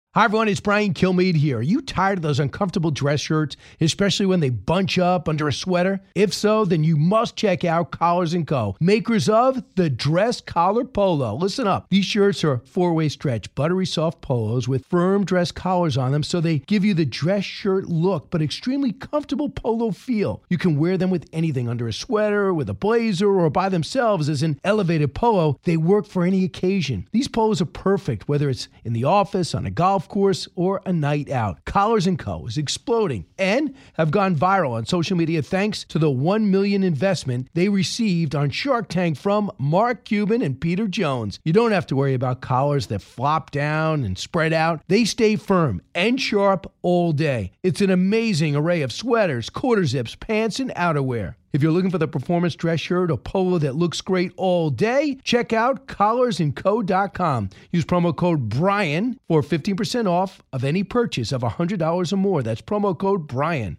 Hi, everyone. It's Brian Kilmeade here. Are you tired of those uncomfortable dress shirts, especially when they bunch up under a sweater? If so, then you must check out Collars & Co., makers of the Dress Collar Polo. Listen up. These shirts are four-way stretch, buttery soft polos with firm dress collars on them, so they give you the dress shirt look, but extremely comfortable polo feel. You can wear them with anything, under a sweater, with a blazer, or by themselves as an elevated polo. They work for any occasion. These polos are perfect, whether it's in the office, on a golf course, or a night out. Collars & Co. is exploding and have gone viral on social media thanks to the $1 million investment they received on Shark Tank from Mark Cuban and Peter Jones. You don't have to worry about collars that flop down and spread out. They stay firm and sharp all day. It's an amazing array of sweaters, quarter zips, pants, and outerwear. If you're looking for the performance dress shirt or polo that looks great all day, check out collarsandco.com. Use promo code BRIAN for 15% off of any purchase of $100 or more. That's promo code BRIAN.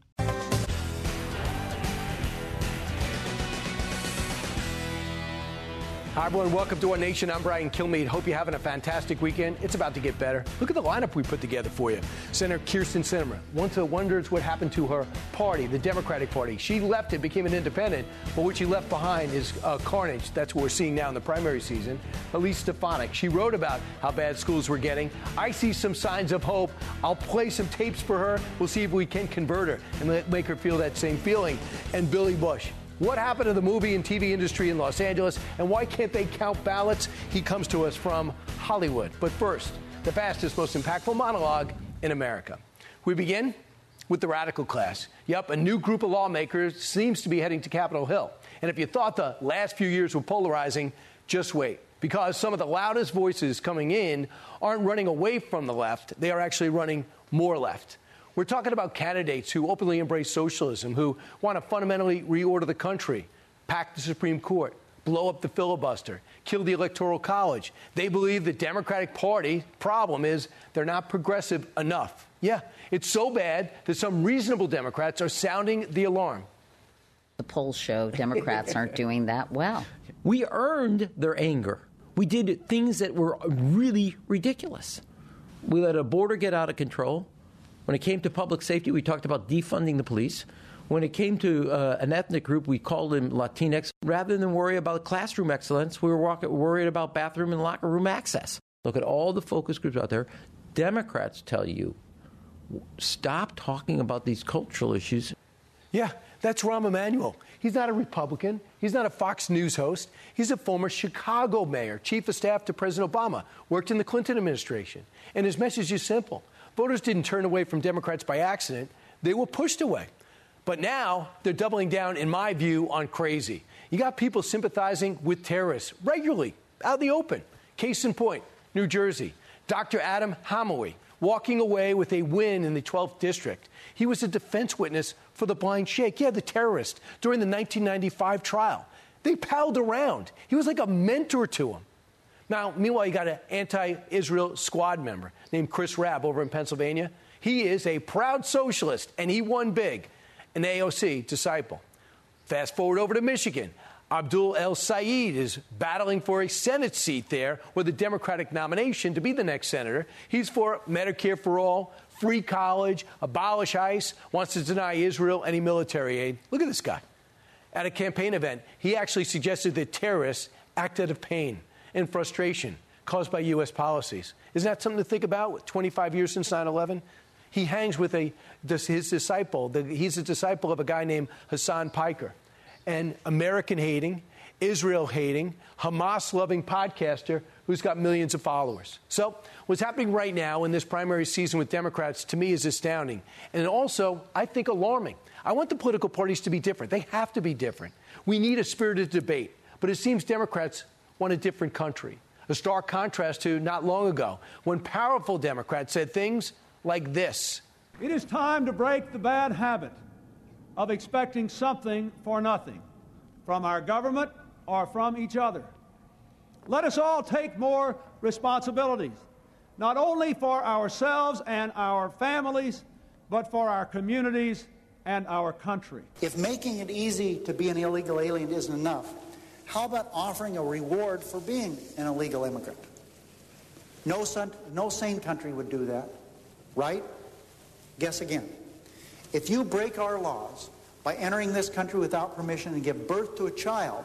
Hi, everyone. Welcome to Our Nation. I'm Brian Kilmeade. Hope you're having a fantastic weekend. It's about to get better. Look at the lineup we put together for you. Senator Kyrsten Sinema wonders what happened to her party, the Democratic Party. She left it, became an independent, but what she left behind is carnage. That's what we're seeing now in the primary season. Elise Stefanik, she wrote about how bad schools were getting. I see some signs of hope. I'll play some tapes for her. We'll see if we can convert her and make her feel that same feeling. And Billy Bush. What happened to the movie and TV industry in Los Angeles, and why can't they count ballots? He comes to us from Hollywood. But first, the fastest, most impactful monologue in America. We begin with the radical class. Yep, a new group of lawmakers seems to be heading to Capitol Hill. And if you thought the last few years were polarizing, just wait. Because some of the loudest voices coming in aren't running away from the left. They are actually running more left. We're talking about candidates who openly embrace socialism, who want to fundamentally reorder the country, pack the Supreme Court, blow up the filibuster, kill the Electoral College. They believe the Democratic Party problem is they're not progressive enough. Yeah, it's so bad that some reasonable Democrats are sounding the alarm. The polls show Democrats aren't doing that well. We earned their anger. We did things that were really ridiculous. We let a border get out of control. When it came to public safety, we talked about defunding the police. When it came to an ethnic group, we called them Latinx. Rather than worry about classroom excellence, we were worried about bathroom and locker room access. Look at all the focus groups out there. Democrats tell you, stop talking about these cultural issues. Yeah, that's Rahm Emanuel. He's not a Republican. He's not a Fox News host. He's a former Chicago mayor, chief of staff to President Obama, worked in the Clinton administration. And his message is simple. Voters didn't turn away from Democrats by accident. They were pushed away. But now they're doubling down, in my view, on crazy. You got people sympathizing with terrorists regularly, out in the open. Case in point, New Jersey. Dr. Adam Hamouie walking away with a win in the 12th district. He was a defense witness for the Blind Sheikh, the terrorist, during the 1995 trial. They palled around. He was like a mentor to him. Now, meanwhile, you got an anti-Israel squad member named Chris Rabb over in Pennsylvania. He is a proud socialist, and he won big, an AOC disciple. Fast forward over to Michigan. Abdul El Sayed is battling for a Senate seat there with a Democratic nomination to be the next senator. He's for Medicare for all, free college, abolish ICE, wants to deny Israel any military aid. Look at this guy. At a campaign event, he actually suggested that terrorists act out of pain and frustration caused by U.S. policies. Isn't that something to think about? 25 years since 9/11? He hangs with his disciple. He's a disciple of a guy named Hassan Piker, an American-hating, Israel-hating, Hamas-loving podcaster who's got millions of followers. So what's happening right now in this primary season with Democrats, to me, is astounding. And also, I think, alarming. I want the political parties to be different. They have to be different. We need a spirited debate. But it seems Democrats want a different country. A stark contrast to not long ago, when powerful Democrats said things like this. It is time to break the bad habit of expecting something for nothing from our government or from each other. Let us all take more responsibilities, not only for ourselves and our families, but for our communities and our country. If making it easy to be an illegal alien isn't enough, how about offering a reward for being an illegal immigrant? No sane country would do that, right? Guess again. If you break our laws by entering this country without permission and give birth to a child,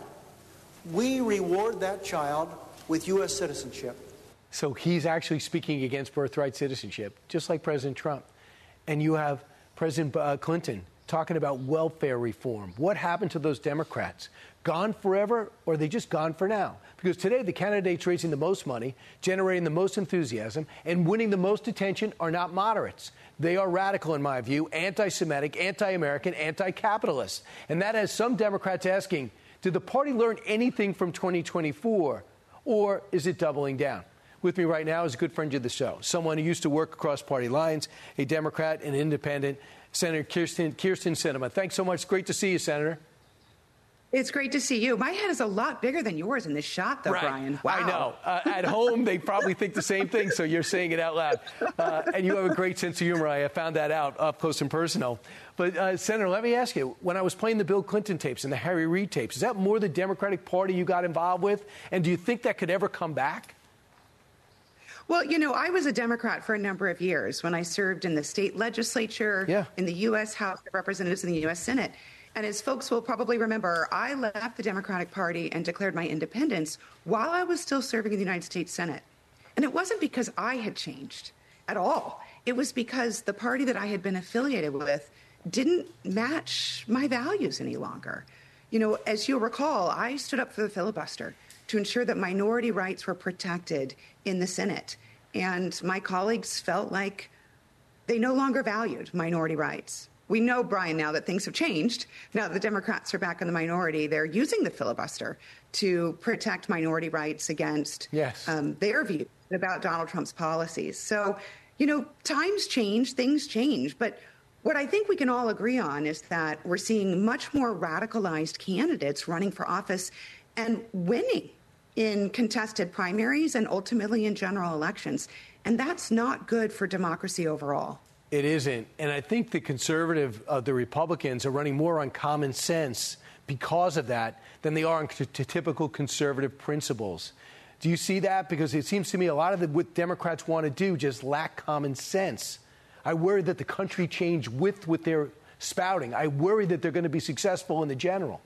we reward that child with U.S. citizenship. So he's actually speaking against birthright citizenship, just like President Trump. And you have President Clinton talking about welfare reform. What happened to those Democrats? Gone forever, or are they just gone for now? Because today the candidates raising the most money, generating the most enthusiasm, and winning the most attention are not moderates. They are radical, in my view, anti-Semitic, anti-American, anti-capitalist. And that has some Democrats asking, did the party learn anything from 2024, or is it doubling down? With me right now is a good friend of the show, someone who used to work across party lines, a Democrat and independent, Senator Kyrsten Sinema. Thanks so much. It's great to see you, Senator. It's great to see you. My head is a lot bigger than yours in this shot, though, right. Brian. Wow. I know. At home, they probably think the same thing, so you're saying it out loud. And you have a great sense of humor. I found that out up close and personal. But, Senator, let me ask you, when I was playing the Bill Clinton tapes and the Harry Reid tapes, is that more the Democratic Party you got involved with? And do you think that could ever come back? Well, you know, I was a Democrat for a number of years when I served in the state legislature, in the U.S. House of Representatives, and the U.S. Senate. And as folks will probably remember, I left the Democratic Party and declared my independence while I was still serving in the United States Senate. And it wasn't because I had changed at all. It was because the party that I had been affiliated with didn't match my values any longer. You know, as you'll recall, I stood up for the filibuster to ensure that minority rights were protected in the Senate. And my colleagues felt like they no longer valued minority rights. We know, Brian, now that things have changed. Now that the Democrats are back in the minority, they're using the filibuster to protect minority rights against their view about Donald Trump's policies. So, you know, times change, things change. But what I think we can all agree on is that we're seeing much more radicalized candidates running for office and winning in contested primaries and ultimately in general elections. And that's not good for democracy overall. It isn't. And I think the Republicans are running more on common sense because of that than they are on typical conservative principles. Do you see that? Because it seems to me a lot of what Democrats want to do just lack common sense. I worry that the country change with what they're spouting. I worry that they're going to be successful in the general.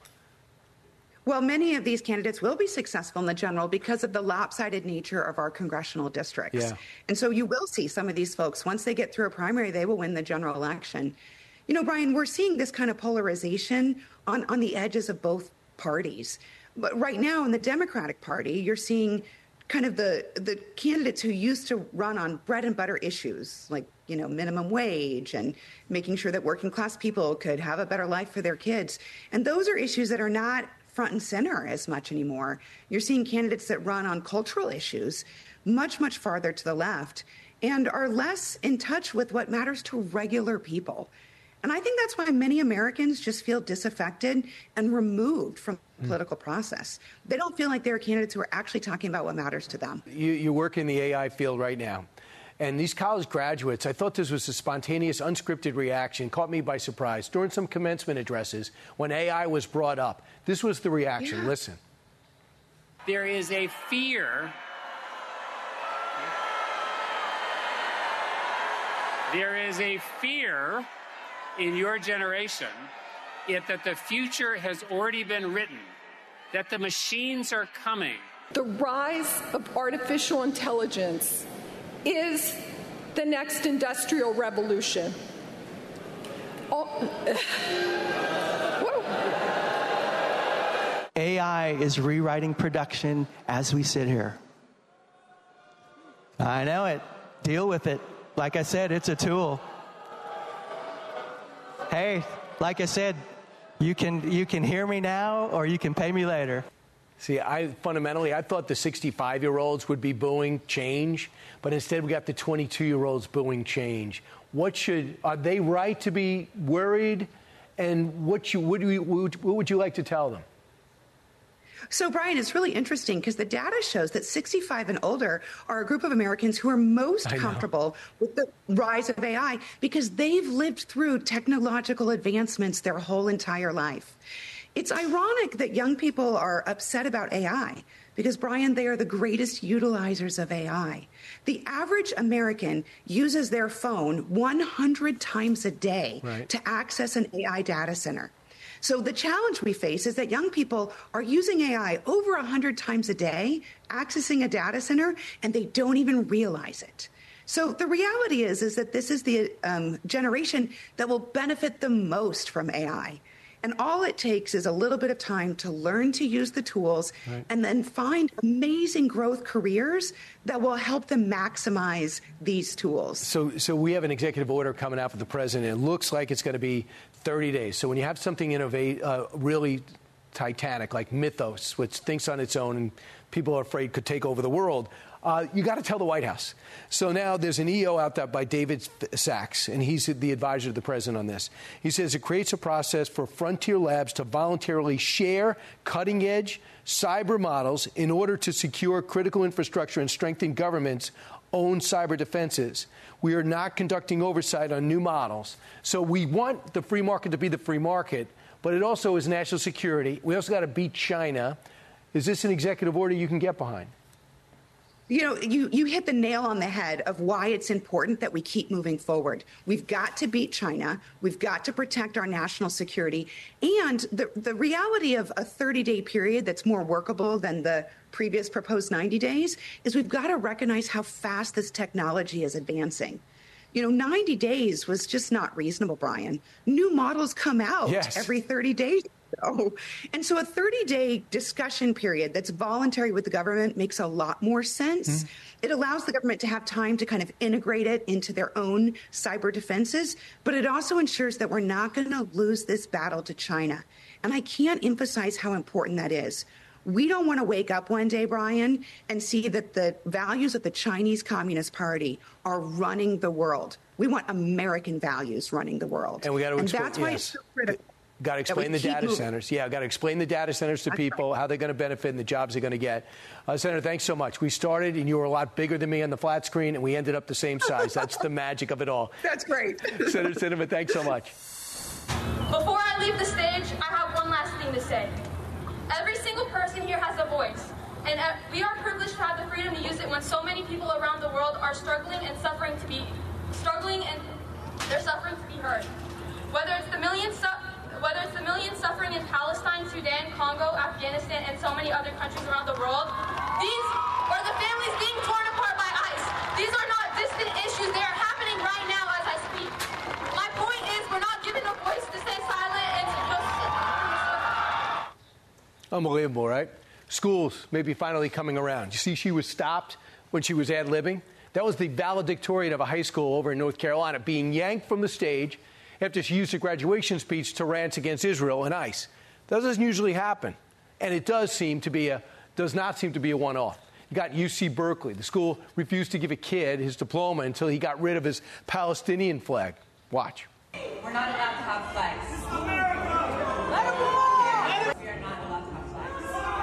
Well, many of these candidates will be successful in the general because of the lopsided nature of our congressional districts. Yeah. And so you will see some of these folks, once they get through a primary, they will win the general election. You know, Brian, we're seeing this kind of polarization on the edges of both parties. But right now in the Democratic Party, you're seeing kind of the candidates who used to run on bread and butter issues like, you know, minimum wage and making sure that working class people could have a better life for their kids. And those are issues that are not front and center as much anymore. You're seeing candidates that run on cultural issues much, much farther to the left and are less in touch with what matters to regular people. And I think that's why many Americans just feel disaffected and removed from the political process. They don't feel like there are candidates who are actually talking about what matters to them. You work in the AI field right now. And these college graduates, I thought this was a spontaneous, unscripted reaction, caught me by surprise. During some commencement addresses, when AI was brought up, this was the reaction. Yeah. Listen. There is a fear. There is a fear in your generation that the future has already been written, that the machines are coming. The rise of artificial intelligence is the next industrial revolution. AI is rewriting production as we sit here. I know it. Deal with it. Like I said, it's a tool. Hey, like I said, you can hear me now or you can pay me later. See, I thought the 65-year-olds would be booing change, but instead we got the 22-year-olds booing change. Are they right to be worried? And what would you like to tell them? So, Brian, it's really interesting because the data shows that 65 and older are a group of Americans who are most comfortable with the rise of AI because they've lived through technological advancements their whole entire life. It's ironic that young people are upset about AI because, Brian, they are the greatest utilizers of AI. The average American uses their phone 100 times a day to access an AI data center. So the challenge we face is that young people are using AI over 100 times a day, accessing a data center, and they don't even realize it. So the reality is that this is the generation that will benefit the most from AI. And all it takes is a little bit of time to learn to use the tools and then find amazing growth careers that will help them maximize these tools. So we have an executive order coming out from the president. It looks like it's going to be 30 days. So when you have something really titanic like Mythos, which thinks on its own and people are afraid could take over the world, you got to tell the White House. So now there's an EO out there by David Sachs, and he's the advisor to the president on this. He says it creates a process for frontier labs to voluntarily share cutting-edge cyber models in order to secure critical infrastructure and strengthen governments' own cyber defenses. We are not conducting oversight on new models. So we want the free market to be the free market, but it also is national security. We also got to beat China. Is this an executive order you can get behind? You know, you hit the nail on the head of why it's important that we keep moving forward. We've got to beat China. We've got to protect our national security. And the reality of a 30-day period that's more workable than the previous proposed 90 days is we've got to recognize how fast this technology is advancing. You know, 90 days was just not reasonable, Brian. New models come out every 30 days. And so a 30-day discussion period that's voluntary with the government makes a lot more sense. It allows the government to have time to kind of integrate it into their own cyber defenses, but it also ensures that we're not going to lose this battle to China. And I can't emphasize how important that is. We don't want to wake up one day, Brian, and see that the values of the Chinese Communist Party are running the world. We want American values running the world. And we got to that's why it's so critical. Got to explain the data centers. Yeah, got to explain the data centers to people, how they're going to benefit and the jobs they're going to get. Senator, thanks so much. We started and you were a lot bigger than me on the flat screen, and we ended up the same size. That's the magic of it all. That's great. Senator Sinema, thanks so much. Before I leave the stage, I have one last thing to say. Every single person here has a voice, and we are privileged to have the freedom to use it when so many people around the world are struggling and they're suffering to be heard. Whether it's the millions suffering in Palestine, Sudan, Congo, Afghanistan, and so many other countries around the world, these are the families being torn apart by ICE. These are not distant issues. They are happening right now as I speak. My point is we're not given a voice to stay silent and to just... Unbelievable, right? Schools maybe finally coming around. You see, she was stopped when she was ad-libbing. That was the valedictorian of a high school over in North Carolina being yanked from the stage after she used a graduation speech to rant against Israel and ICE. That doesn't usually happen, and it does not seem to be a one-off. You got UC Berkeley. The school refused to give a kid his diploma until he got rid of his Palestinian flag. Watch. We're not allowed to have flags. This is America! Let them go! We are not allowed to have flags.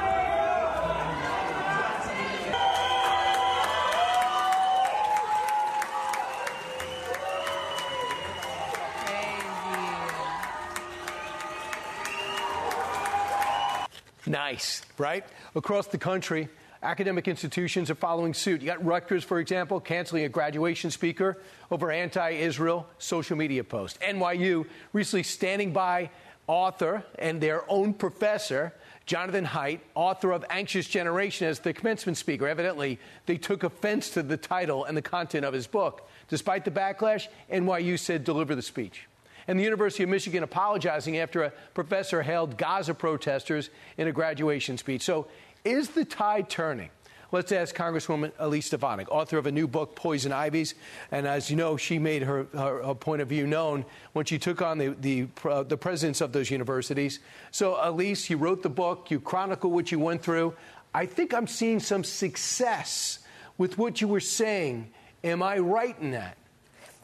Nice, right? Across the country, academic institutions are following suit. You got Rutgers, for example, canceling a graduation speaker over anti-Israel social media post. NYU recently standing by author and their own professor, Jonathan Haidt, author of Anxious Generation, as the commencement speaker. Evidently, they took offense to the title and the content of his book. Despite the backlash, NYU said deliver the speech. And the University of Michigan apologizing after a professor hailed Gaza protesters in a graduation speech. So is the tide turning? Let's ask Congresswoman Elise Stefanik, author of a new book, Poison Ivies. And as you know, she made her point of view known when she took on the presidents of those universities. So, Elise, you wrote the book. You chronicle what you went through. I think I'm seeing some success with what you were saying. Am I right in that?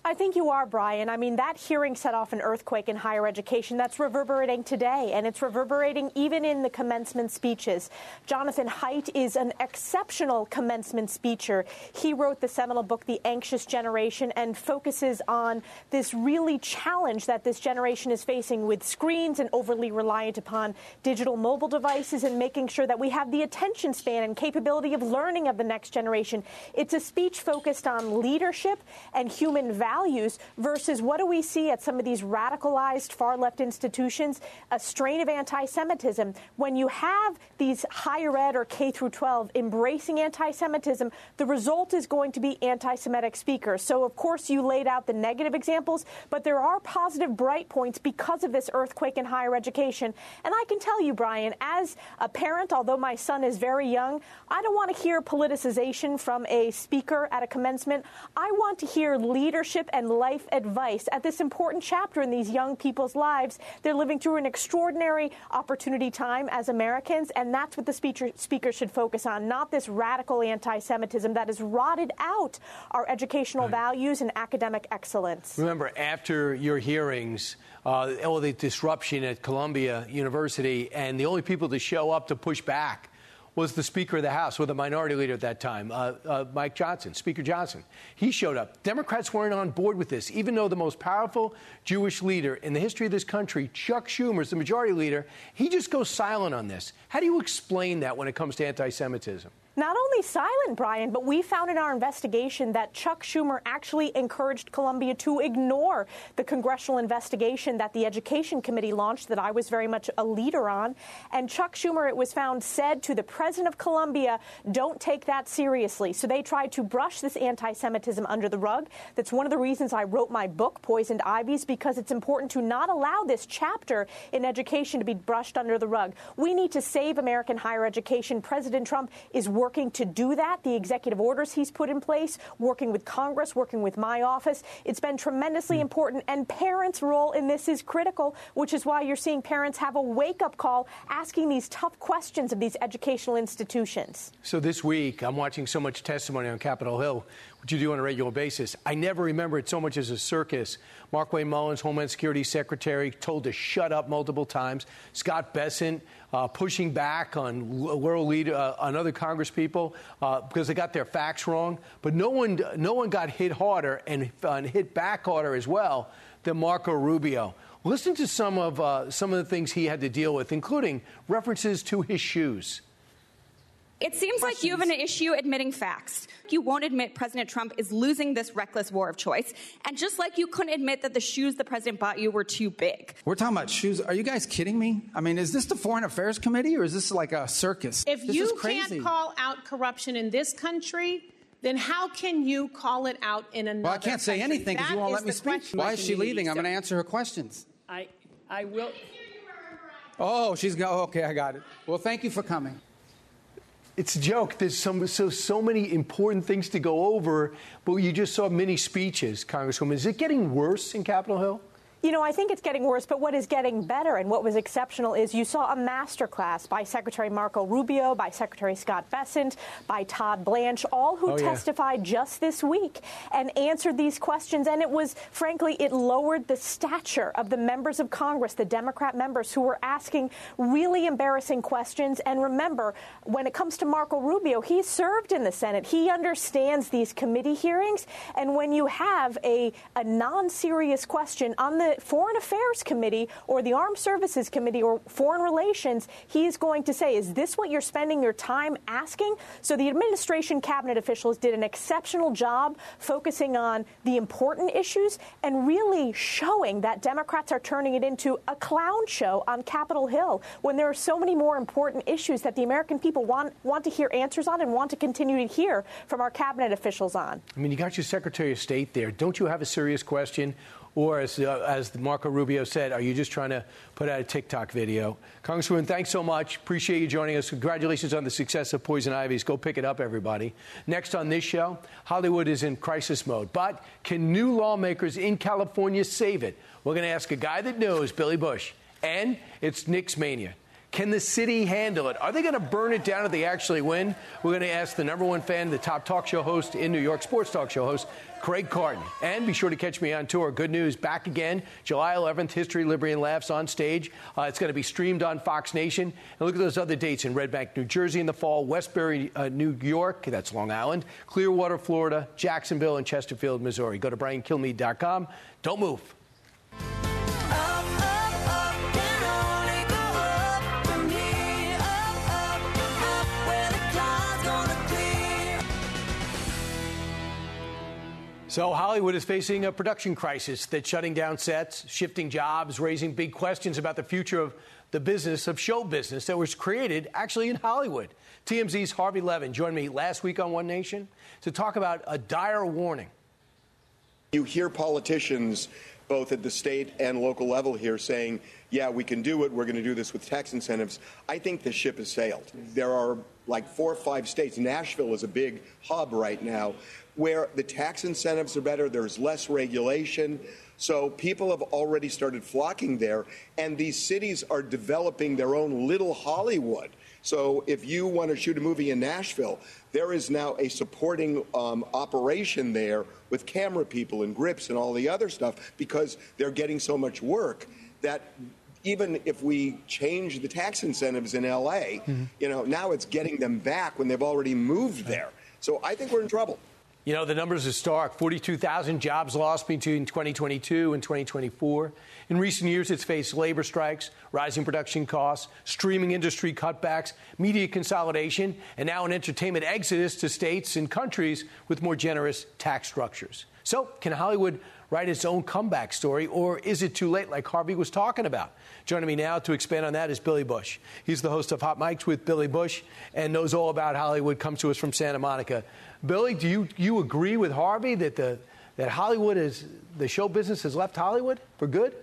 I think you are, Brian. I mean, that hearing set off an earthquake in higher education that's reverberating today, and it's reverberating even in the commencement speeches. Jonathan Haidt is an exceptional commencement speaker. He wrote the seminal book, The Anxious Generation, and focuses on this really challenge that this generation is facing with screens and overly reliant upon digital mobile devices, and making sure that we have the attention span and capability of learning of the next generation. It's a speech focused on leadership and human values versus what do we see at some of these radicalized far-left institutions, a strain of anti-Semitism. When you have these higher ed or K through 12 embracing anti-Semitism, the result is going to be anti-Semitic speakers. So, of course, you laid out the negative examples, but there are positive bright points because of this earthquake in higher education. And I can tell you, Brian, as a parent, although my son is very young, I don't want to hear politicization from a speaker at a commencement. I want to hear leadership and life advice at this important chapter in these young people's lives. They're living through an extraordinary opportunity time as Americans, and that's what the speaker should focus on, not this radical anti-Semitism that has rotted out our educational values and academic excellence. Remember, after your hearings, all the disruption at Columbia University, and the only people to show up to push back was the Speaker of the House, or the minority leader at that time, Mike Johnson, Speaker Johnson. He showed up. Democrats weren't on board with this, even though the most powerful Jewish leader in the history of this country, Chuck Schumer, is the majority leader. He just goes silent on this. How do you explain that when it comes to anti-Semitism? Not only silent, Brian, but we found in our investigation that Chuck Schumer actually encouraged Columbia to ignore the congressional investigation that the Education Committee launched that I was very much a leader on. And Chuck Schumer, it was found, said to the president of Columbia, don't take that seriously. So they tried to brush this anti-Semitism under the rug. That's one of the reasons I wrote my book, Poisoned Ivies, because it's important to not allow this chapter in education to be brushed under the rug. We need to save American higher education. President Trump is working to do that. The executive orders he's put in place, working with Congress, working with my office, it's been tremendously important. And parents' role in this is critical, which is why you're seeing parents have a wake-up call asking these tough questions of these educational institutions. So this week, I'm watching so much testimony on Capitol Hill, which you do on a regular basis. I never remember it so much as a circus. Markwayne Mullins, Homeland Security Secretary, told to shut up multiple times. Scott Bessent pushing back on world leader, on other Congress people because they got their facts wrong. But no one got hit harder and hit back harder as well than Marco Rubio. Listen to some of the things he had to deal with, including references to his shoes. It seems like you have an issue admitting facts. You won't admit President Trump is losing this reckless war of choice. And just like you couldn't admit that the shoes the president bought you were too big. We're talking about shoes. Are you guys kidding me? I mean, is this the Foreign Affairs Committee or is this like a circus? If you can't call out corruption in this country, then how can you call it out in another Well, I can't say country? anything because you won't let me speak. Why is she leaving? I'm going to answer her questions. I will. Oh, she's going. Okay, I got it. Well, thank you for coming. It's a joke. There's so many important things to go over, but you just saw mini speeches, Congresswoman. Is it getting worse in Capitol Hill? You know, I think it's getting worse, but what is getting better and what was exceptional is you saw a masterclass by Secretary Marco Rubio, by Secretary Scott Bessent, by Todd Blanche, all who testified just this week and answered these questions. And it was, frankly, it lowered the stature of the members of Congress, the Democrat members who were asking really embarrassing questions. And remember, when it comes to Marco Rubio, he served in the Senate. He understands these committee hearings. And when you have a non-serious question on the Foreign Affairs Committee or the Armed Services Committee or Foreign Relations, he is going to say, is this what you're spending your time asking? So the administration cabinet officials did an exceptional job focusing on the important issues and really showing that Democrats are turning it into a clown show on Capitol Hill when there are so many more important issues that the American people want to hear answers on and want to continue to hear from our cabinet officials on. I mean, you got your Secretary of State there. Don't you have a serious question? Or, as Marco Rubio said, are you just trying to put out a TikTok video? Congresswoman, thanks so much. Appreciate you joining us. Congratulations on the success of Poison Ivies. Go pick it up, everybody. Next on this show, Hollywood is in crisis mode. But can new lawmakers in California save it? We're going to ask a guy that knows, Billy Bush. And it's Knicks Mania. Can the city handle it? Are they going to burn it down if they actually win? We're going to ask the number one fan, the top talk show host in New York, sports talk show host, Craig Carton. And be sure to catch me on tour. Good news, back again, July 11th, History, Liberty, and Laughs on stage. It's going to be streamed on Fox Nation. And look at those other dates in Red Bank, New Jersey in the fall, Westbury, New York, that's Long Island, Clearwater, Florida, Jacksonville, and Chesterfield, Missouri. Go to BrianKilmeade.com. Don't move. So Hollywood is facing a production crisis that's shutting down sets, shifting jobs, raising big questions about the future of the business of show business that was created actually in Hollywood. TMZ's Harvey Levin joined me last week on One Nation to talk about a dire warning. You hear politicians both at the state and local level here saying, yeah, we can do it. We're going to do this with tax incentives. I think the ship has sailed. There are like 4 or 5 states. Nashville is a big hub right now where the tax incentives are better. There's less regulation. So people have already started flocking there. And these cities are developing their own little Hollywood. So if you want to shoot a movie in Nashville, there is now a supporting operation there with camera people and grips and all the other stuff because they're getting so much work that even if we change the tax incentives in L.A., you know, now it's getting them back when they've already moved there. So I think we're in trouble. You know, the numbers are stark. 42,000 jobs lost between 2022 and 2024. In recent years, it's faced labor strikes, rising production costs, streaming industry cutbacks, media consolidation, and now an entertainment exodus to states and countries with more generous tax structures. So can Hollywood write its own comeback story, or is it too late, like Harvey was talking about? Joining me now to expand on that is Billy Bush. He's the host of Hot Mics with Billy Bush and knows all about Hollywood, comes to us from Santa Monica. Billy, do you agree with Harvey that that Hollywood is, the show business has left Hollywood for good?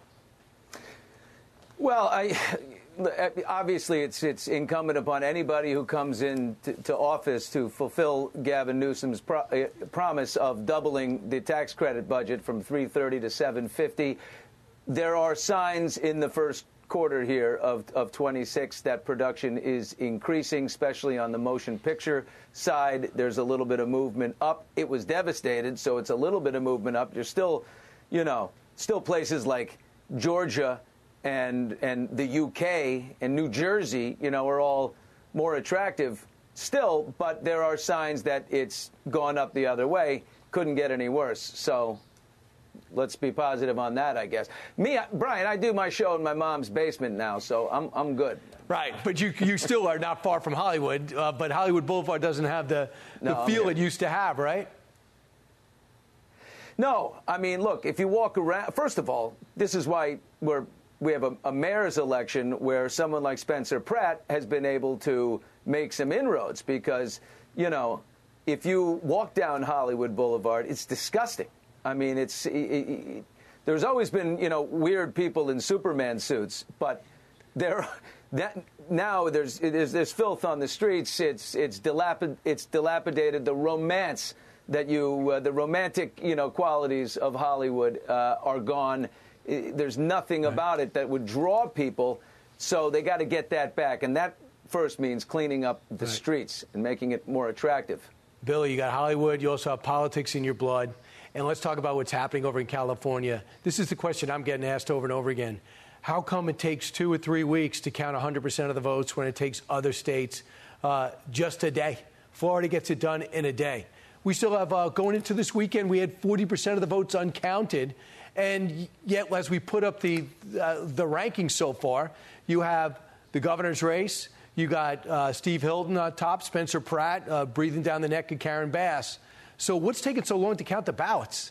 Well, obviously it's incumbent upon anybody who comes in to office to fulfill Gavin Newsom's promise of doubling the tax credit budget from $330 to $750. There are signs in the first quarter here of 26 that production is increasing, especially on the motion picture side. There's a little bit of movement up. It was devastated, so it's a little bit of movement up. There's still, still places like Georgia and the UK and New Jersey, are all more attractive still, but there are signs that it's gone up the other way. Couldn't get any worse. So let's be positive on that, I guess. Brian, I do my show in my mom's basement now, so I'm good. Right, but you still are not far from Hollywood, but Hollywood Boulevard doesn't have the feel it used to have, right? No, I mean, look, if you walk around, first of all, this is why we have a mayor's election where someone like Spencer Pratt has been able to make some inroads because, if you walk down Hollywood Boulevard, it's disgusting. I mean, there's always been, weird people in Superman suits, but now there's filth on the streets. It's dilapidated. The romance that the romantic, qualities of Hollywood are gone. There's nothing about it that would draw people, so they got to get that back, and that first means cleaning up the streets and making it more attractive. Billy, you got Hollywood. You also have politics in your blood. And let's talk about what's happening over in California. This is the question I'm getting asked over and over again. How come it takes 2 or 3 weeks to count 100% of the votes when it takes other states just a day? Florida gets it done in a day. We still have, going into this weekend, we had 40% of the votes uncounted. And yet, as we put up the rankings so far, you have the governor's race. You got Steve Hilton on top, Spencer Pratt breathing down the neck of Karen Bass. So what's taking so long to count the ballots?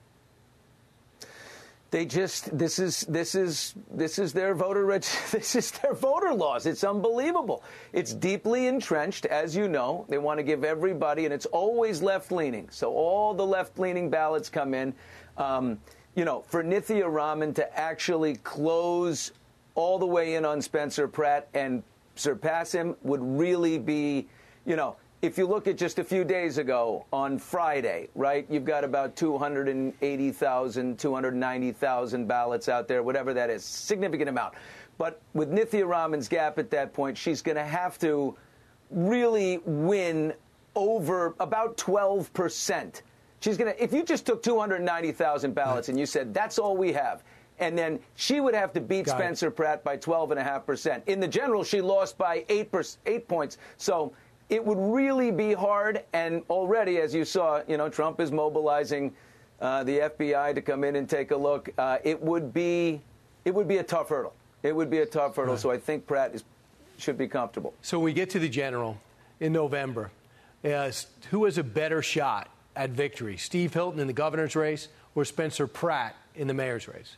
This is their voter this is their voter laws. It's unbelievable. It's deeply entrenched, as you know. They want to give everybody, and it's always left-leaning. So all the left-leaning ballots come in. For Nithya Raman to actually close all the way in on Spencer Pratt and surpass him would really be, if you look at just a few days ago on Friday, right, you've got about 280,000, 290,000 ballots out there, whatever that is, significant amount. But with Nithya Raman's gap at that point, she's going to have to really win over about 12%. She's going to, if you just took 290,000 ballots and you said, that's all we have, and then she would have to beat Spencer Pratt by 12.5%. In the general, she lost by 8 points. So it would really be hard, and already, as you saw, Trump is mobilizing the FBI to come in and take a look. It would be a tough hurdle. It would be a tough hurdle, so I think Pratt should be comfortable. So when we get to the general in November, who has a better shot at victory, Steve Hilton in the governor's race or Spencer Pratt in the mayor's race?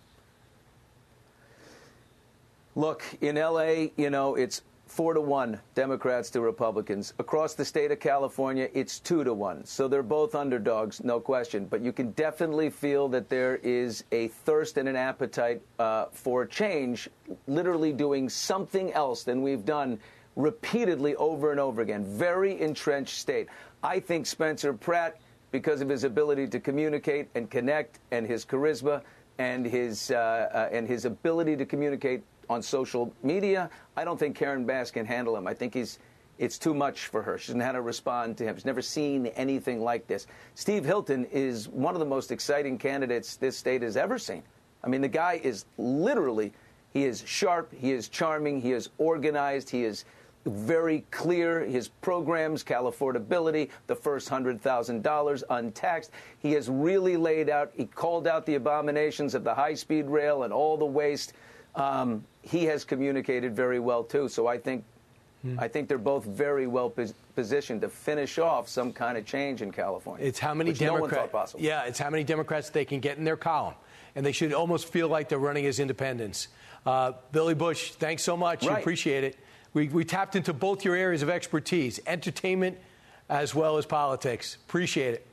Look, in L.A., it's 4-1 Democrats to Republicans. Across the state of California, it's 2-1. So they're both underdogs, no question. But you can definitely feel that there is a thirst and an appetite for change, literally doing something else than we've done repeatedly over and over again. Very entrenched state. I think Spencer Pratt, because of his ability to communicate and connect and his charisma and his ability to communicate on social media, I don't think Karen Bass can handle him. I think it's too much for her. She doesn't know how to respond to him. She's never seen anything like this. Steve Hilton is one of the most exciting candidates this state has ever seen. I mean, the guy is literally, he is sharp, he is charming, he is organized, he is very clear. His programs, Cal Affordability, the first $100,000 untaxed. He has really laid out, he called out the abominations of the high-speed rail and all the waste. He has communicated very well, too. So I think they're both very well positioned to finish off some kind of change in California. It's how many Democrats. Yeah, it's how many Democrats they can get in their column, and they should almost feel like they're running as independents. Billy Bush, thanks so much. Right. We appreciate it. We tapped into both your areas of expertise, entertainment as well as politics. Appreciate it.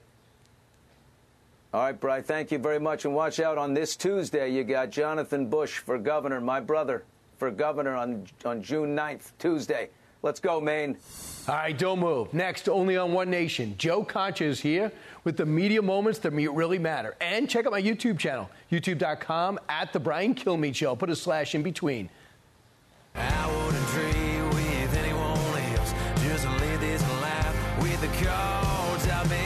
All right, Bri, thank you very much. And watch out on this Tuesday. You got Jonathan Bush for governor, my brother, for governor on June 9th, Tuesday. Let's go, Maine. All right, don't move. Next, only on One Nation, Joe Concha is here with the media moments that really matter. And check out my YouTube channel, youtube.com @The Brian Kilmeade Show. Put a slash in between. I wouldn't trade with anyone else. Just live this life with the cards I made.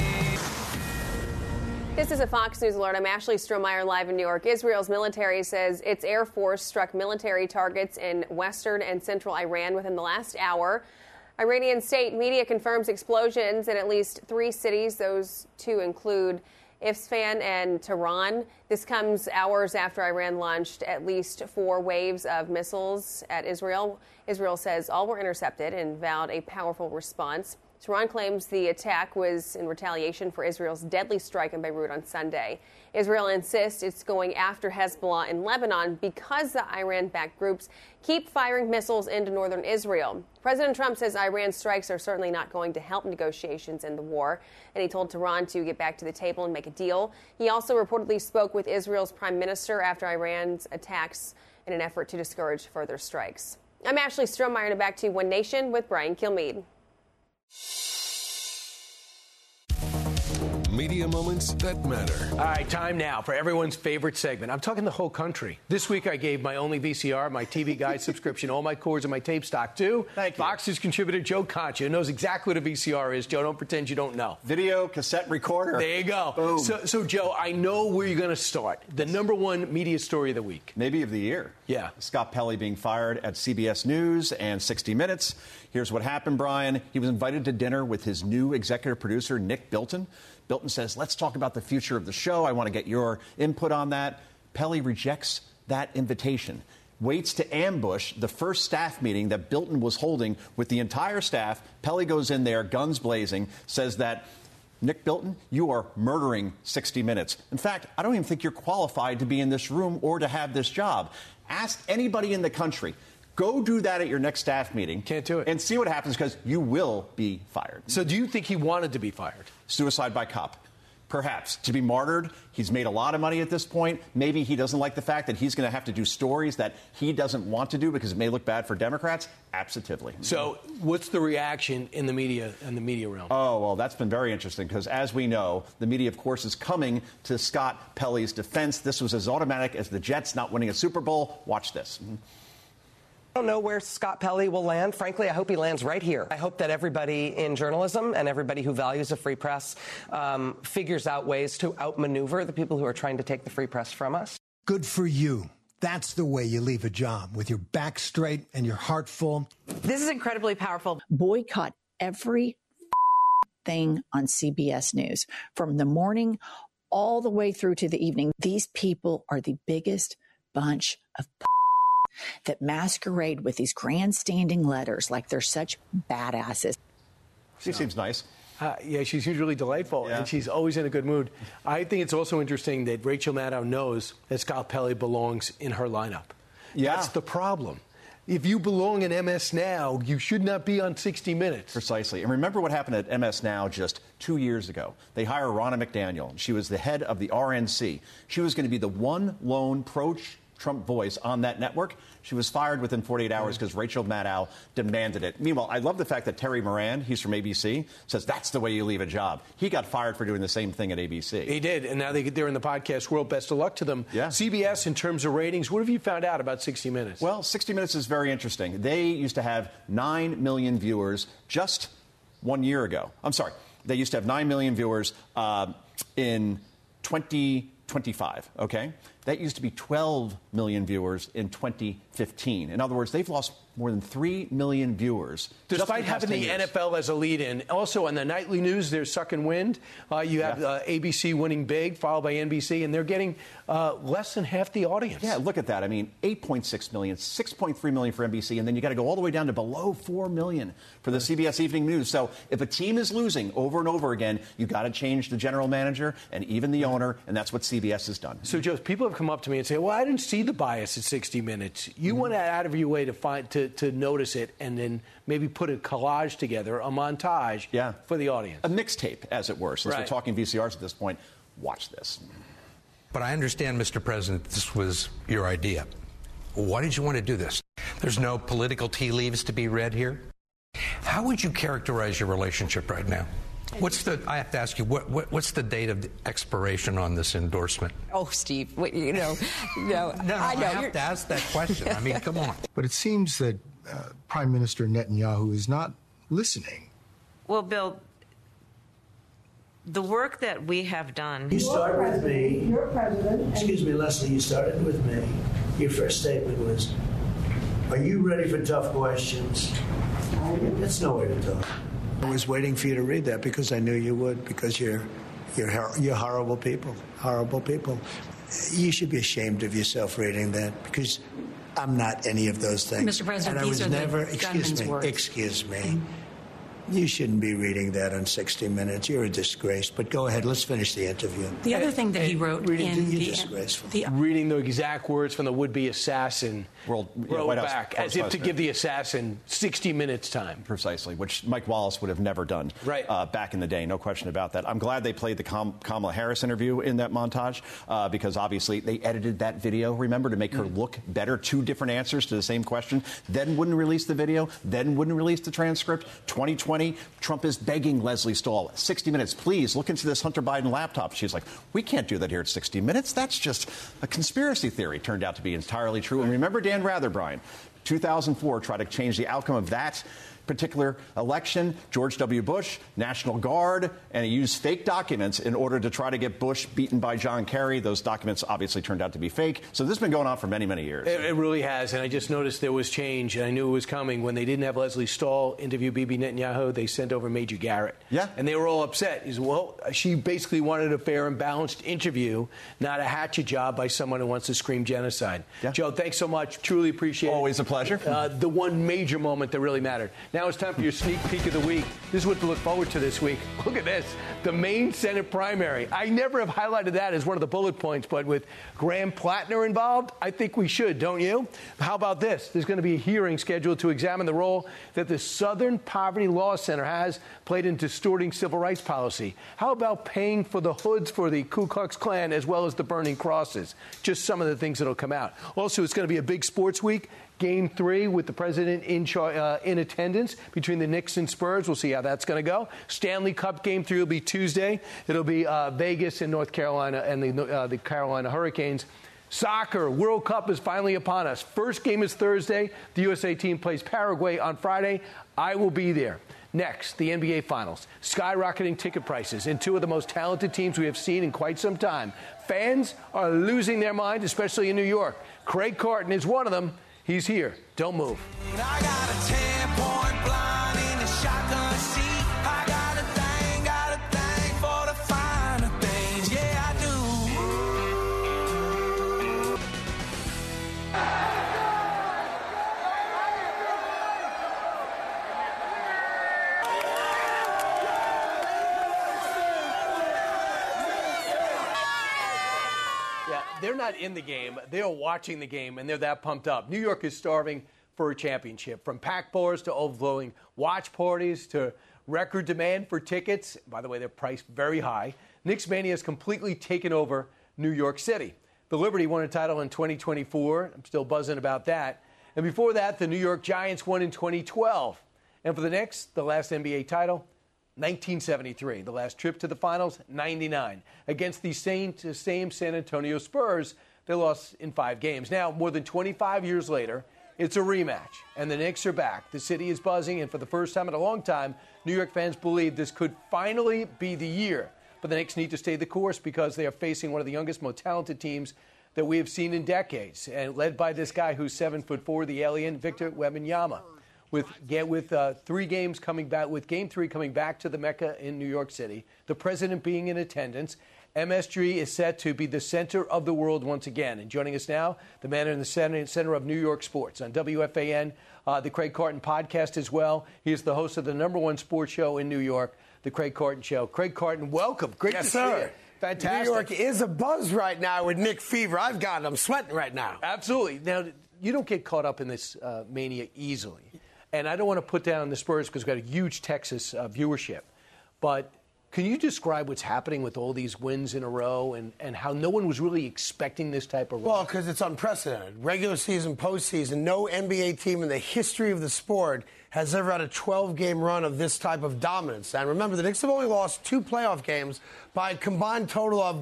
This is a Fox News alert. I'm Ashley Strohmeyer live in New York. Israel's military says its Air Force struck military targets in western and central Iran within the last hour. Iranian state media confirms explosions in at least 3 cities. Those 2 include Isfahan and Tehran. This comes hours after Iran launched at least 4 waves of missiles at Israel. Israel says all were intercepted and vowed a powerful response. Tehran claims the attack was in retaliation for Israel's deadly strike in Beirut on Sunday. Israel insists it's going after Hezbollah in Lebanon because the Iran-backed groups keep firing missiles into northern Israel. President Trump says Iran strikes are certainly not going to help negotiations in the war, and he told Tehran to get back to the table and make a deal. He also reportedly spoke with Israel's prime minister after Iran's attacks in an effort to discourage further strikes. I'm Ashley Strohmeyer, and back to One Nation with Brian Kilmeade. Media moments that matter. All right, time now for everyone's favorite segment. I'm talking the whole country. This week I gave my only VCR, my TV Guide subscription, all my cords and my tape stock too. Thank you. Fox's contributor Joe Concha, who knows exactly what a VCR is. Joe, don't pretend you don't know. Video cassette recorder. There you go. Boom. So Joe, I know where you're going to start. The #1 media story of the week. Maybe of the year. Yeah. Scott Pelley being fired at CBS News and 60 Minutes. Here's what happened, Brian. He was invited to dinner with his new executive producer, Nick Bilton. Bilton says, let's talk about the future of the show. I want to get your input on that. Pelley rejects that invitation, waits to ambush the first staff meeting that Bilton was holding with the entire staff. Pelley goes in there, guns blazing, says that, Nick Bilton, you are murdering 60 Minutes. In fact, I don't even think you're qualified to be in this room or to have this job. Ask anybody in the country. Go do that at your next staff meeting. Can't do it. And see what happens, because you will be fired. So do you think he wanted to be fired? Suicide by cop. Perhaps. To be martyred, he's made a lot of money at this point. Maybe he doesn't like the fact that he's going to have to do stories that he doesn't want to do because it may look bad for Democrats. Absolutely. So what's the reaction in the media realm? Oh, well, that's been very interesting because, as we know, the media, of course, is coming to Scott Pelley's defense. This was as automatic as the Jets not winning a Super Bowl. Watch this. I don't know where Scott Pelley will land. Frankly, I hope he lands right here. I hope that everybody in journalism and everybody who values a free press figures out ways to outmaneuver the people who are trying to take the free press from us. Good for you. That's the way you leave a job, with your back straight and your heart full. This is incredibly powerful. Boycott every thing on CBS News from the morning all the way through to the evening. These people are the biggest bunch of that masquerade with these grandstanding letters like they're such badasses. She seems nice. Yeah, she seems really delightful, and she's always in a good mood. I think it's also interesting that Rachel Maddow knows that Scott Pelley belongs in her lineup. Yeah. That's the problem. If you belong in MS Now, you should not be on 60 Minutes. Precisely. And remember what happened at MS Now just 2 years ago. They hire Ronna McDaniel. She was the head of the RNC. She was going to be the one lone pro-Trump voice on that network. She was fired within 48 hours because Rachel Maddow demanded it. Meanwhile, I love the fact that Terry Moran, he's from ABC, says that's the way you leave a job. He got fired for doing the same thing at ABC. He did, and now they're in the podcast world. Best of luck to them. Yeah. CBS, in terms of ratings, what have you found out about 60 Minutes? Well, 60 Minutes is very interesting. They used to have 9 million viewers just 1 year ago. I'm sorry. They used to have 9 million viewers in 2025, okay? That used to be 12 million viewers in 2015. In other words, they've lost more than 3 million viewers. Despite having the NFL as a lead-in. Also, on the nightly news, there's Suckin' Wind. You have ABC winning big, followed by NBC, and they're getting less than half the audience. Yeah, look at that. I mean, 8.6 million, 6.3 million for NBC, and then you got to go all the way down to below 4 million for the CBS Evening News. So if a team is losing over and over again, you got to change the general manager and even the owner, and that's what CBS has done. So, Joe, people have come up to me and say, well, I didn't see the bias at 60 Minutes. You went out of your way to notice it and then maybe put a collage together, a montage for the audience. A mixtape, as it were. Since we're talking VCRs at this point, watch this. But I understand, Mr. President, this was your idea. Why did you want to do this? There's no political tea leaves to be read here. How would you characterize your relationship right now? I have to ask you, what's the date of expiration on this endorsement? Oh, Steve, no, I have to ask that question. I mean, come on. But it seems that Prime Minister Netanyahu is not listening. Well, Bill, the work that we have done... You start with me. You're president. Excuse me, Leslie, you started with me. Your first statement was, are you ready for tough questions? That's no way to talk. I was waiting for you to read that because I knew you would, because you're horrible people. Horrible people. You should be ashamed of yourself reading that, because I'm not any of those things. Mr. President, and I these was are never, the gunman's words. Excuse me. You shouldn't be reading that on 60 Minutes. You're a disgrace. But go ahead. Let's finish the interview. The other thing that he wrote reading the exact words from the would-be assassin wrote back as if to give the assassin 60 minutes time. Precisely, which Mike Wallace would have never done back in the day. No question about that. I'm glad they played the Kamala Harris interview in that montage because obviously they edited that video, remember, to make her look better. 2 different answers to the same question. Then wouldn't release the video. Then wouldn't release the transcript. 2020. Trump is begging Leslie Stahl, 60 Minutes, please look into this Hunter Biden laptop. She's like, we can't do that here at 60 Minutes. That's just a conspiracy theory. Turned out to be entirely true. And remember Dan Rather, Brian, 2004 tried to change the outcome of that particular election. George W. Bush, National Guard, and he used fake documents in order to try to get Bush beaten by John Kerry. Those documents obviously turned out to be fake. So this has been going on for many, many years. It really has. And I just noticed there was change, and I knew it was coming. When they didn't have Leslie Stahl interview Bibi Netanyahu, they sent over Major Garrett. Yeah. And they were all upset. He said, well, she basically wanted a fair and balanced interview, not a hatchet job by someone who wants to scream genocide. Yeah. Joe, thanks so much. Truly appreciate it. Always a pleasure. The one major moment that really mattered. Now, Now it's time for your sneak peek of the week. This is what to look forward to this week. Look at this, the Maine Senate primary. I never have highlighted that as one of the bullet points, but with Graham Plattner involved, I think we should, don't you? How about this? There's going to be a hearing scheduled to examine the role that the Southern Poverty Law Center has played in distorting civil rights policy. How about paying for the hoods for the Ku Klux Klan as well as the burning crosses? Just some of the things that will come out. Also, it's going to be a big sports week. Game 3 with the president in attendance between the Knicks and Spurs. We'll see how that's going to go. Stanley Cup Game 3 will be Tuesday. It'll be Vegas and North Carolina and the Carolina Hurricanes. Soccer, World Cup is finally upon us. First game is Thursday. The USA team plays Paraguay on Friday. I will be there. Next, the NBA Finals. Skyrocketing ticket prices in two of the most talented teams we have seen in quite some time. Fans are losing their mind, especially in New York. Craig Carton is one of them. He's here. Don't move. I got a 10-point blind in the shotgun seat. I got a thing for the finer things. Yeah, I do. Yeah, they're not in the game. They're watching the game, and they're that pumped up. New York is starving for a championship, from packed bars to overflowing watch parties to record demand for tickets. By the way, they're priced very high. Knicks Mania has completely taken over New York City. The Liberty won a title in 2024. I'm still buzzing about that. And before that, the New York Giants won in 2012. And for the Knicks, the last NBA title, 1973. The last trip to the finals, 99. Against the same San Antonio Spurs, they lost in 5 games. Now, more than 25 years later, it's a rematch, and the Knicks are back. The city is buzzing, and for the first time in a long time, New York fans believe this could finally be the year. But the Knicks need to stay the course because they are facing one of the youngest, most talented teams that we have seen in decades, and led by this guy who's 7'4", the alien, Victor Wembanyama. With 3 games coming back, with Game 3 coming back to the Mecca in New York City, the president being in attendance, MSG is set to be the center of the world once again. And joining us now, the man in the center of New York sports on WFAN, the Craig Carton podcast as well. He is the host of the #1 sports show in New York, the Craig Carton Show. Craig Carton, welcome. Great to see you. Fantastic. New York is a buzz right now with Nick Fever. I'm sweating right now. Absolutely. Now, you don't get caught up in this mania easily. And I don't want to put down the Spurs because we've got a huge Texas viewership. But can you describe what's happening with all these wins in a row and how no one was really expecting this type of run? Well, because it's unprecedented. Regular season, postseason, no NBA team in the history of the sport has ever had a 12-game run of this type of dominance. And remember, the Knicks have only lost 2 playoff games by a combined total of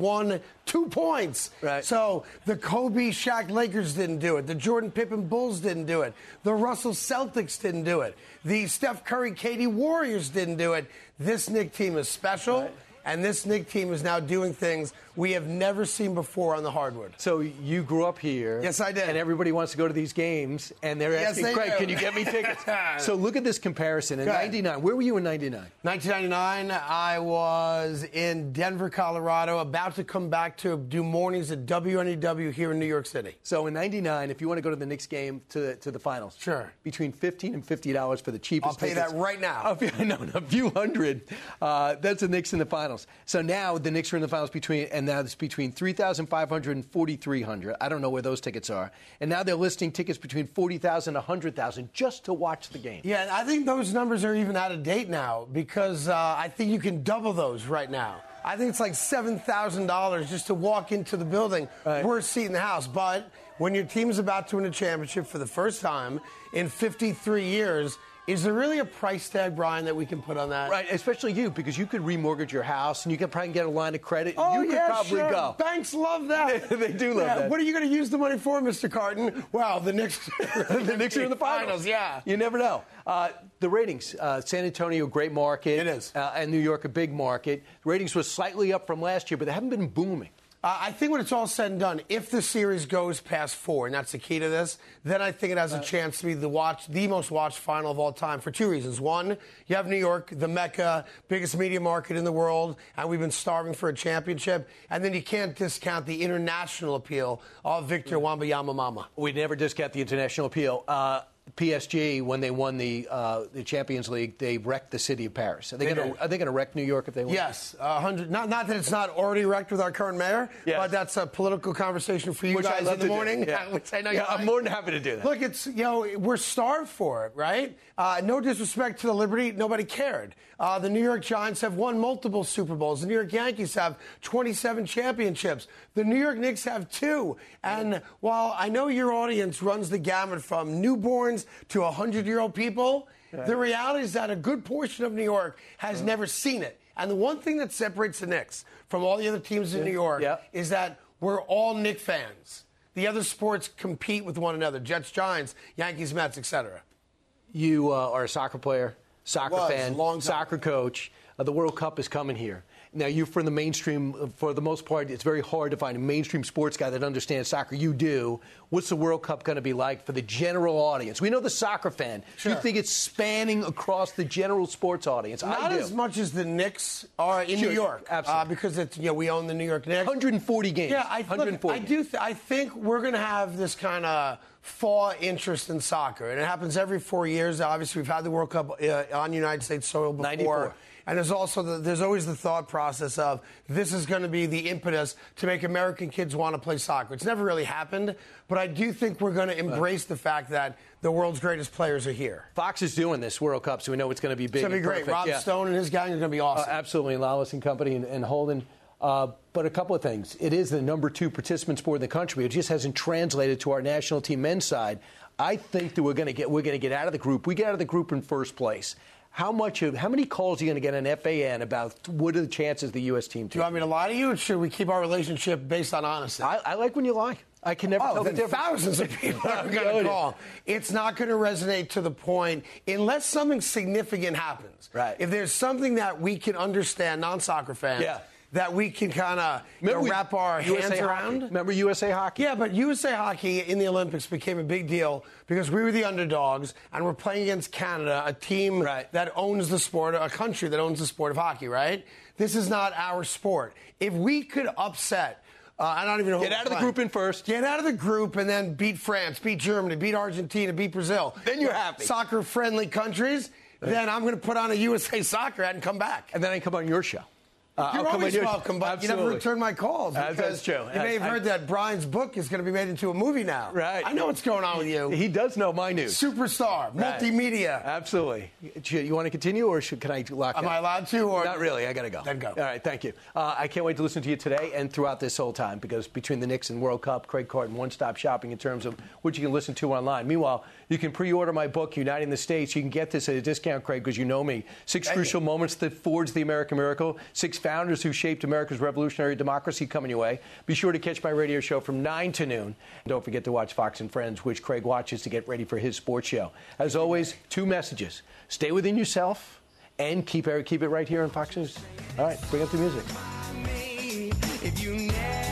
2 points. Right. So the Kobe Shaq Lakers didn't do it. The Jordan Pippen Bulls didn't do it. The Russell Celtics didn't do it. The Steph Curry KD Warriors didn't do it. This Knicks team is special. Right. And this Knicks team is now doing things we have never seen before on the hardwood. So you grew up here. Yes, I did. And everybody wants to go to these games, and they're asking, Craig, can you get me tickets? So look at this comparison. In 99, where were you in 99? 1999, I was in Denver, Colorado, about to come back to do mornings at WNEW here in New York City. So in 99, if you want to go to the Knicks game to the finals, sure, between $15 and $50 for the cheapest I'll pay tickets. that right now. A few hundred. That's the Knicks in the finals. So now the Knicks are in the finals and now it's between $3,500 and $4,300. I don't know where those tickets are. And now they're listing tickets between $40,000 and $100,000 just to watch the game. Yeah, I think those numbers are even out of date now because I think you can double those right now. I think it's like $7,000 just to walk into the building. Right. Worst seat in the house. But when your team's about to win a championship for the first time in 53 years, is there really a price tag, Brian, that we can put on that? Right, especially you, because you could remortgage your house and you could probably get a line of credit. Oh, you could probably go. Banks love that. They do love that. What are you going to use the money for, Mr. Carton? Wow, the Knicks, the Knicks are in the finals. Yeah. You never know. The ratings, San Antonio, great market. It is. And New York, a big market. The ratings were slightly up from last year, but they haven't been booming. I think when it's all said and done, if the series goes past 4, and that's the key to this, then I think it has a chance to be the most watched final of all time for 2 reasons. One, you have New York, the Mecca, biggest media market in the world, and we've been starving for a championship. And then you can't discount the international appeal of Victor Wembanyama. We never discount the international appeal. PSG, when they won the Champions League, they wrecked the city of Paris. Are they going to wreck New York if they win? Yes, 100. Not that it's not already wrecked with our current mayor, but that's a political conversation for you guys in the morning. Yeah. Which I know I'm more than happy to do that. Look, it's we're starved for it, right? No disrespect to the Liberty, nobody cared. The New York Giants have won multiple Super Bowls. The New York Yankees have 27 championships. The New York Knicks have 2. And while I know your audience runs the gamut from newborns to 100-year-old people, the reality is that a good portion of New York has never seen it. And the one thing that separates the Knicks from all the other teams in New York is that we're all Knicks fans. The other sports compete with one another. Jets, Giants, Yankees, Mets, etc. You are a soccer player, soccer fan, soccer coach. The World Cup is coming here. Now, you're from the mainstream. For the most part, it's very hard to find a mainstream sports guy that understands soccer. You do. What's the World Cup going to be like for the general audience? We know the soccer fan. Sure. You think it's spanning across the general sports audience? Not as much as the Knicks are in New York. Absolutely. Because it's, we own the New York Knicks. 140 games. Yeah, I think we're going to have this kind of thaw interest in soccer. And it happens every 4 years. Obviously, we've had the World Cup on United States soil before. 94. And there's always the thought process of this is going to be the impetus to make American kids want to play soccer. It's never really happened, but I do think we're going to embrace the fact that the world's greatest players are here. Fox is doing this World Cup, so we know it's going to be big. It's going to be great. Perfect. Rob Stone and his gang are going to be awesome. Absolutely. Lawless and Company and Holden. But a couple of things. It is the number 2 participant sport in the country. It just hasn't translated to our national team men's side. I think that we're going to get out of the group. We get out of the group in first place. How many calls are you going to get on FAN about what are the chances of the U.S. team? Do you want me to lie to you, or should we keep our relationship based on honesty? I like when you lie. I can never tell the difference. Thousands of people are going to call. It's not going to resonate to the point unless something significant happens. Right. If there's something that we can understand, non-soccer fans, that we can kind of wrap our hands around. Remember USA Hockey? Yeah, but USA Hockey in the Olympics became a big deal because we were the underdogs and we're playing against Canada, a team that owns the sport, a country that owns the sport of hockey, right? This is not our sport. If we could upset... I don't even know. Get out of the group in first. Get out of the group and then beat France, beat Germany, beat Argentina, beat Brazil. Then you're happy. Soccer-friendly countries. Then I'm going to put on a USA Soccer hat and come back. And then I come on your show. You're always welcome, but you never return my calls. That's true. You may have heard that Brian's book is going to be made into a movie now. Right. I know what's going on with you. He does know my news. Superstar, multimedia. Absolutely. You want to continue, or can I lock Am I allowed to? Or not really. I got to go. Then go. All right. Thank you. I can't wait to listen to you today and throughout this whole time, because between the Knicks and World Cup, Craig Carton, one-stop shopping in terms of what you can listen to online. Meanwhile, you can pre-order my book, Uniting the States. You can get this at a discount, Craig, because you know me. 6 crucial moments that forged the American miracle. 6 founders who shaped America's revolutionary democracy coming your way. Be sure to catch my radio show from 9 to noon. Don't forget to watch Fox and Friends, which Craig watches to get ready for his sports show. As always, 2 messages. Stay within yourself and keep it right here on Fox News. All right, bring up the music.